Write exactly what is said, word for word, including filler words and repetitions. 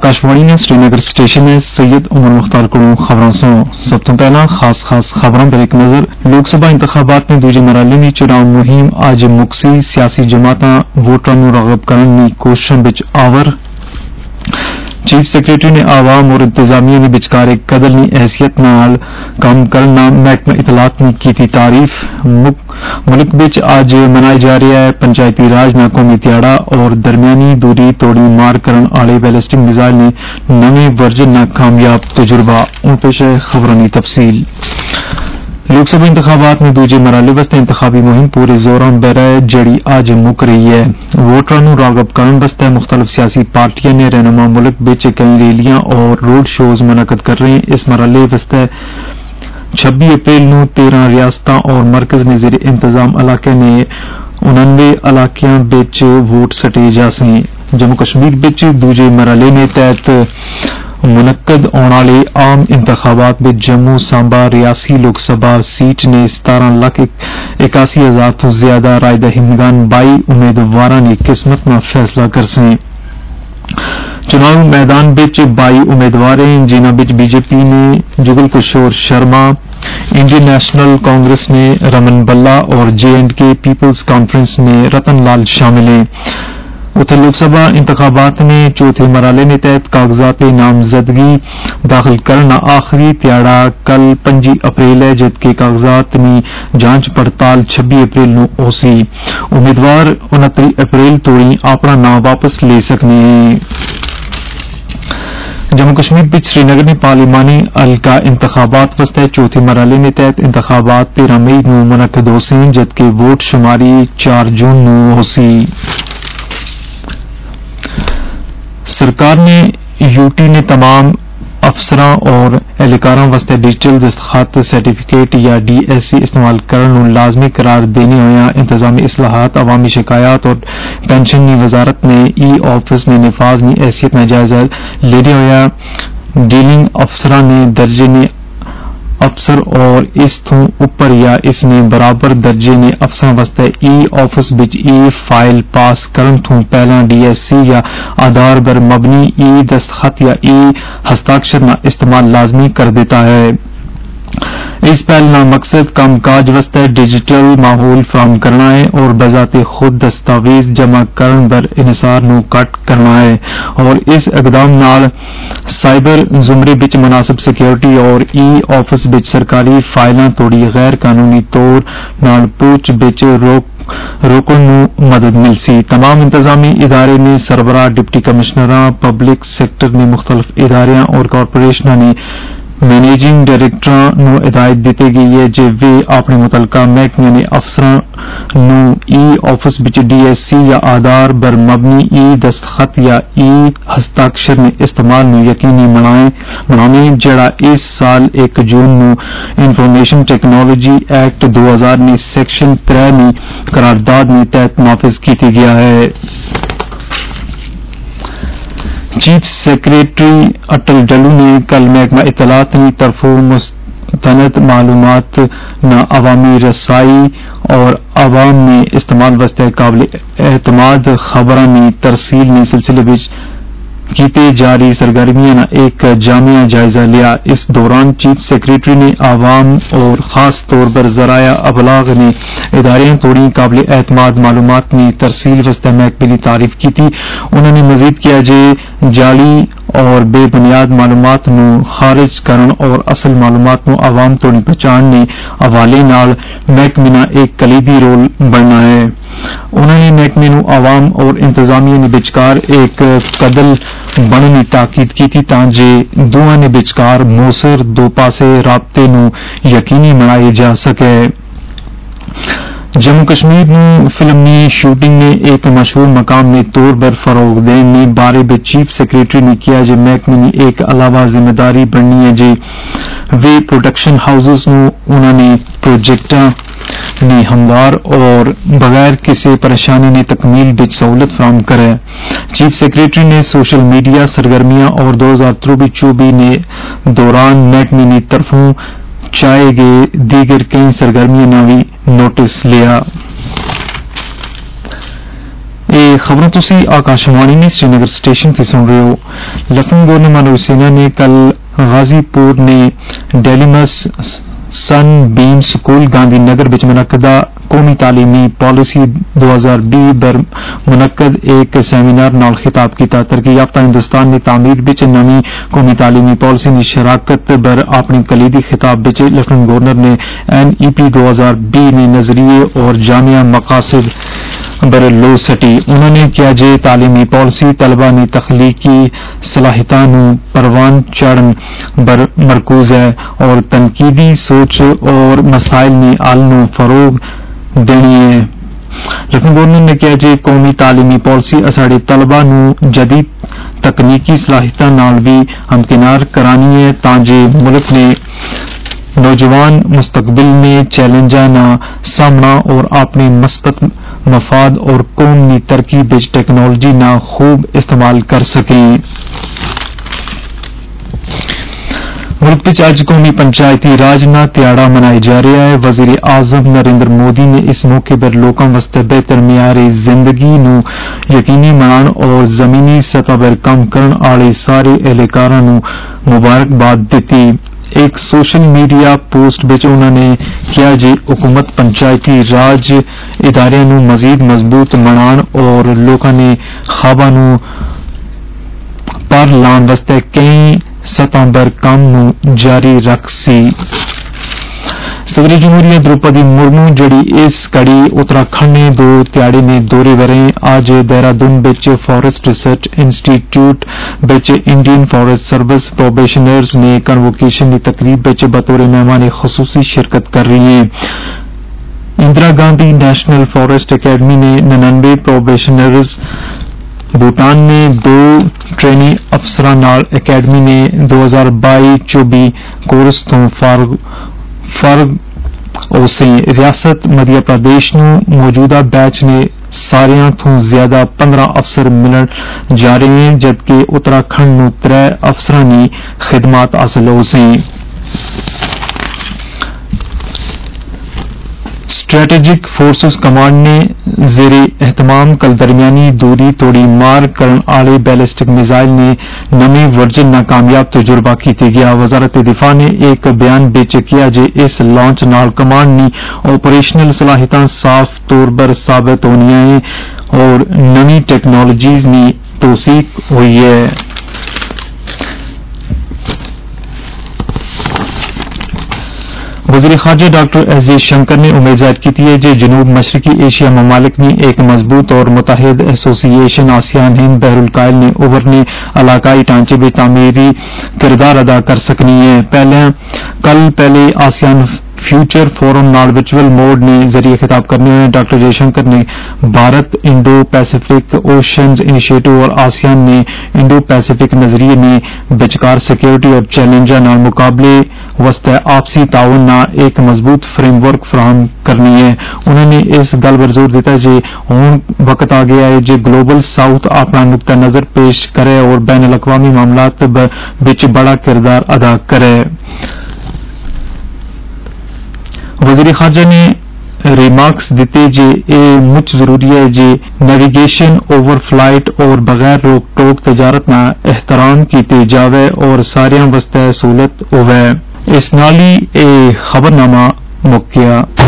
آکاشوانی نے سری نگر اسٹیشن ہے سید عمر مختار کو خبراں سو سب تو پہلا خاص خاص خبراں پر ایک نظر لوک سبھا انتخابات میں دوجے مرحلے میں چناؤ مہم اج مکسی سیاسی جماعتاں ووٹراں نوں راغب کرن دی کوششاں وچ آور چیف سیکرٹری نے عوام اور انتظامیہ نے بچکار ایک قدرنی حیثیت نال کام کرنا محکمہ اطلاعات نے کی تعریف ملک بچ اج منایا جا رہا ہے پنچایتی راج دا قومی دیہڑا اور درمیانی دوری توڑی مار کرن والے بیلسٹک میزائل نے نویں ورژن نہ کامیاب تجربہ ان پیش ہے خبروں کی تفصیل لوک سبھا انتخابات میں دوجے مرحلے واسطے انتخابی مہم پورے زوراں برے جڑی اج مک رہی ہے ووٹراں نوں راغب کرن واسطے مختلف سیاسی پارٹیاں نے رہنما ملک وچ کئی ریلیاں اور روڈ شوز منعقد کر رہے ہیں اس مرحلے واسطے چھبی اپریل نو تیرہ ریاستاں اور مرکز نے زیر انتظام علاقے نے انانوے علاقیاں وچ ووٹ سٹے جا سیں جموں کشمیر وچ دوجے مرحلے میں تحت منعقد ہونے والے عام انتخابات میں جموں سانبا ریاسی لوک سبھا سیٹ نے ستارہ لاکھ اکاسی ہزار تو زیادہ رائے دہندگان بائی امیدواراں نے قسمت نہ فیصلہ کر سیں چناؤ میدان بچ بائی امیدوار ہیں جنہاں بچ بی جے پی نے Jugal Kishore Sharma Indian National Congress نے رمن بلا اور J and K Peoples Conference میں رتن لال شامل ہیں اتر لوک سبھا انتخابات میں چوتھے مرحلے میں تحت کاغذات نامزدگی داخل کرنا آخری تیاڑا کل پنجی اپریل ہے جبکہ کاغذات میں جانچ پڑتال چھبی اپریل نو ہو سی امیدوار انتری اپریل توڑی اپنا نام واپس لے سکنے ہیں جموں کشمیر وچ سری نگر میں پارلیمانی حلقہ انتخابات واسطے چوتھے مرحلے میں تحت انتخابات تیرہ مئی نو منعقد ہو سی جبکہ ووٹ شماری چار جون نو ہو سی سرکار نے یو ٹی نے تمام افسراں اور اہلکاراں واسطے ڈیجیٹل دستخط سرٹیفکیٹ یا ڈی ایس سی استعمال کرنا لازمی قرار دینے ہویا انتظامی اصلاحات عوامی شکایات اور پینشن کی وزارت نے ای آفس نے نفاذ کی حیثیت میں جائزہ لینے ہویا ڈیلنگ افسراں نے درجے نے افسر اور اس تو اوپر یا اس نے برابر درجے نے افسراں واسطے ای آفس بچ ای فائل پاس کرن تو پہلا ڈی ایس سی یا آدھار پر مبنی ای دستخط یا ای ہستاکشر نہ استعمال لازمی کر دیتا ہے اس پہل کا مقصد کام کاج واسطے ڈیجیٹل ماحول فراہم کرنا ہے اور بذات خود دستاویز جمع کرن پر انحصار نو کٹ کرنا ہے اور اس اقدام نال سائبر زمرے بچ مناسب سیکیورٹی اور ای آفس بچ سرکاری فائلاں توڑی غیر قانونی طور نال پوچھ بچ روک روکن نو مدد مل سی تمام انتظامی ادارے نے سربراہ ڈپٹی کمشنراں پبلک سیکٹر نے مختلف اداریاں اور کارپوریشناں نے مینیجنگ ڈائریکٹراں نو ہدایت دیتی گئی ہے جے وے اپنے متعلقہ محکمے نے افسراں نو ای آفس بچ ڈی ایس سی یا آدھار بر مبنی ای دستخط یا ای ہستاکشر نے استعمال نو یقینی بناویں جڑا اس سال ایک جون نو انفارمیشن ٹیکنالوجی ایکٹ دو ہزار نے سیکشن ترے میں قرارداد میں تحت نافذ کیتی گیا ہے چیف سیکریٹری اٹل ڈلو نے کل محکمہ اطلاعات کی طرفوں مستند معلومات نہ عوامی رسائی اور عوام میں استعمال واسطے قابل اعتماد خبراں کی ترسیل نے سلسلے میں کیتے جاری سرگرمیاں کا ایک جامع جائزہ لیا اس دوران چیف سیکریٹری نے عوام اور خاص طور پر ذرائع ابلاغ نے اداریاں توڑی قابل اعتماد معلومات کی ترسیل واسطے محکمے کی تعریف کی تھی انہوں نے مزید کیا جے جعلی اور بے بنیاد معلومات نو خارج کرن اور اصل معلومات نو عوام توڑی پہچاننے حوالے نال محکمے نہ ایک کلیدی رول بننا ہے انہوں نے محکمے نو عوام اور انتظامیہ نے بچکار ایک قدل بننے تاکید کی تھی تاکہ دونوں نے بچکار موثر دو پاسے رابطے نو یقینی بنائے جا سکے جموں کشمیر نو فلم کی شوٹنگ میں ایک مشہور مقام میں طور پر فروغ دینے بارے میں چیف سیکریٹری نے کیا جے محکمے کی ایک علاوہ ذمہ داری بننی ہے جے وے پروڈکشن ہاؤسز نو انہوں نے پروجیکٹاں نے ہموار اور بغیر کسی پریشانی نے تکمیل بچ سہولت فراہم کرے چیف سیکریٹری نے سوشل میڈیا سرگرمیاں اور دو ہزار تروبی چوبی نے دوران محکمے کی طرفوں چائے گئے دیگر کئی سرگرمیاں نہ بھی نوٹس لیا یہ خبروں تسی آکاشوانی نے سری نگر اسٹیشن سے سن رہے ہو. لیفٹیننٹ گورنر منوج سنہا نے کل غازی پور نے ڈیلیمس Sunbeam school Gandhi Nagar بچ منعقدہ قومی تعلیمی پالیسی دو ہزار بھی بر منعقد ایک سیمینار نال خطاب کیتا. ترقی یافتہ ہندوستان نے تعمیر بچ نویں قومی تعلیمی پالیسی کی شراکت بر اپنی کلیدی خطاب بچ لیفٹیننٹ گورنر نے این ای پی دو ہزار بھی میں نظریے اور جامعہ مقاصد بر لو سٹی. انہوں نے کیا جے تعلیمی پالیسی طلبہ نے تخلیقی صلاحیتاں نو پروان چڑھن بر مرکوز ہے اور تنقیدی سوچ اور مسائل میں حل نو فروغ دینی ہے. لیفٹیننٹ گورنر نے کہا جی قومی تعلیمی پالیسی اساڑے طلبہ نو جدید تکنیکی صلاحیتاں نال بھی ہمکنار کرانی ہے تاں جے ملک نے نوجوان مستقبل میں چیلنجاں نہ سامنا اور اپنے مثبت مفاد اور قومی ترقی بچ ٹیکنالوجی نہ خوب استعمال کر سکیں. ملک وچ اج قومی پنچایتی راج نہ تہاڑا منایا جا رہا ہے. وزیر اعظم نریندر مودی نے اس موقع پر لوکاں واسطے بہتر معیار زندگی نو یقینی بنان اور زمینی سطح پر کام کرن والے سارے اہلکاراں نو مبارکباد دتی. ایک سوشل میڈیا پوسٹ وچ انہوں نے کیا جی حکومت پنچایتی راج ادارے نو مزید مضبوط بنان اور لوکاں نے خواباں نو پر لان واسطے کئی سطح پر کام نو جاری رکھ سی. صدر جمہوریہ دروپدی مرمو جڑی اس کڑی اتراکھنڈ نے دو تیاڑی میں دورے ورے آج دہرادون بچ فارسٹ ریسرچ انسٹیٹیوٹ بچ انڈین فارسٹ سروس پروبیشنرز نے کنووکیشن کی تقریب بچ بطور مہمان خصوصی شرکت کر رہی ہیں. Indira Gandhi national forest academy نے ننانوے پروبیشنرز بھوٹان میں دو ٹرینی افسران نال اکیڈمی نے دو ہزار بائی چوبی کورس تو فارغ فارغ اسے ریاست مدھیہ پردیش نو موجودہ بیچ نے ساریاں تو زیادہ پندرہ افسر ملن جا رہے ہیں جبکہ اتراکھنڈ نو ترے افسرانی خدمات حاصل ہو سی. اسٹریٹجک فورسز کمانڈ نے زیر اہتمام کل درمیانی دوری توڑی مار کرن والے بیلسٹک میزائل نے نویں ورژن ناکامیاب تجربہ کیتے گیا. وزارت دفاع نے ایک بیان بچ کیا جے اس لانچ نال کمانڈ نی آپریشنل صلاحیتاں صاف طور پر ثابت ہونیاں ہیں اور نویں ٹیکنالوجیز نی توثیق ہوئی ہے. وزیر خارجہ ڈاکٹر ایس جے شنکر نے امید ظاہر کی ہے کہ جنوب مشرقی ایشیا ممالک میں ایک مضبوط اور متحد ایسوسی ایشن آسیان ہند بحر الکاہل نے ابھرنے علاقائی ڈھانچے میں تعمیری کردار ادا کر سکنی ہے. پہلے کل پہلے آسیان فیوچر فورم نال ورچوئل موڈ نے ذریعے خطاب کرنے ہوئے ڈاکٹر جے شنکر نے Bharat Indo Pacific oceans initiative اور آسیان نے انڈو پیسفک نظریے نے بچکار سیکیورٹی اور چیلنجاں نال مقابلے واسطے آپسی تعاون نہ ایک مضبوط فریم ورک فراہم کرنی ہے. انہوں نے اس گل پر زور دیتا کہ ہن وقت آ گیا ہے جو گلوبل ساؤتھ اپنا نقطہ نظر پیش کرے اور بین الاقوامی معاملات وچ بڑا کردار ادا کرے. وزیر خارجہ نے ریمارکس دیتے جے اے مچ ضروری ہے جے نیویگیشن اوور فلائٹ اور بغیر روک ٹوک تجارت نہ احترام کیتے جاوے اور ساریاں واسطے سہولت ہووے. اس نال ہی اے خبرنامہ مک گیا.